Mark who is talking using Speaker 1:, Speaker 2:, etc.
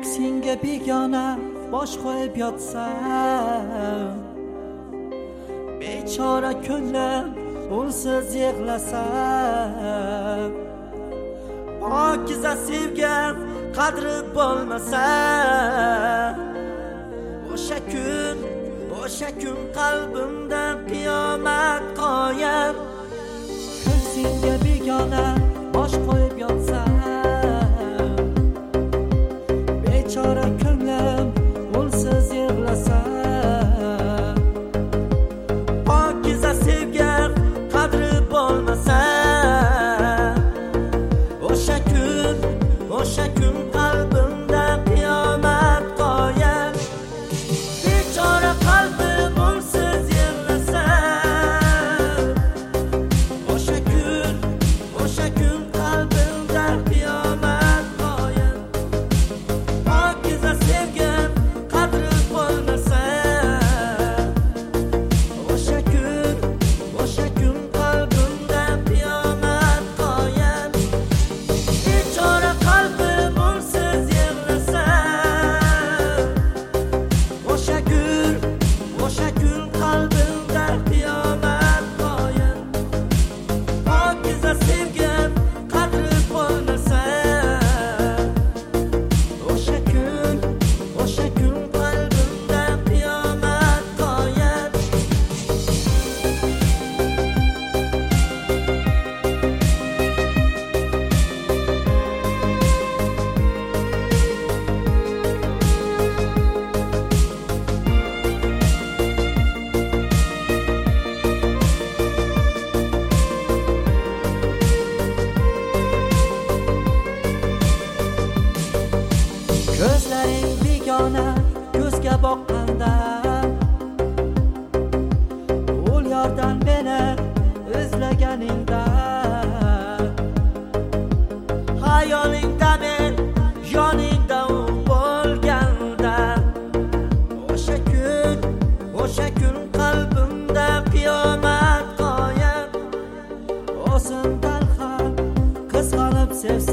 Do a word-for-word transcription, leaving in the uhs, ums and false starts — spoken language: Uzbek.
Speaker 1: ko'ksingga begona bosh qo'yib yotsam, bechora ko'nglim unsiz yig'lasam, pokiza sevgim qadri bo'lmasa, o'sha kun o'sha kun qalbimdan qiyomat qoyim. Ko'ksingga begona bosh qo'yib yotsam, bechora ko'nglim unsiz yig'lasam, pokiza sevgim qadri bo'lmasa, o'sha kun o'sha kun qalbimdan qiyomat qoyim. Bechora qalbim unsiz yig'lasam, o'sha kun o'sha kun qalbimdan qiyomat qoyim. Pokiza sevgim qadri bo'lmasa, o'sha kun o'sha kun qalbimdan qiyomat qoyim. Bechora qalbim unsiz yig'lasam, o'sha kun o'sha kun qalbimdan qiyomat qoyim. Pokiza sevgim qadri bo'lmasa, o'sha kun o'sha kun qalbimdan qiyomat qoyim. Ko'zlaring begona ko'zga boqqanda, ul yordan meni izlaganingda, hayolingda men yoningda u bo'lganda, o'sha kun o'sha kun qalbimda qiyomat qoyim. O'zimdan ham qizg'anib sevsam,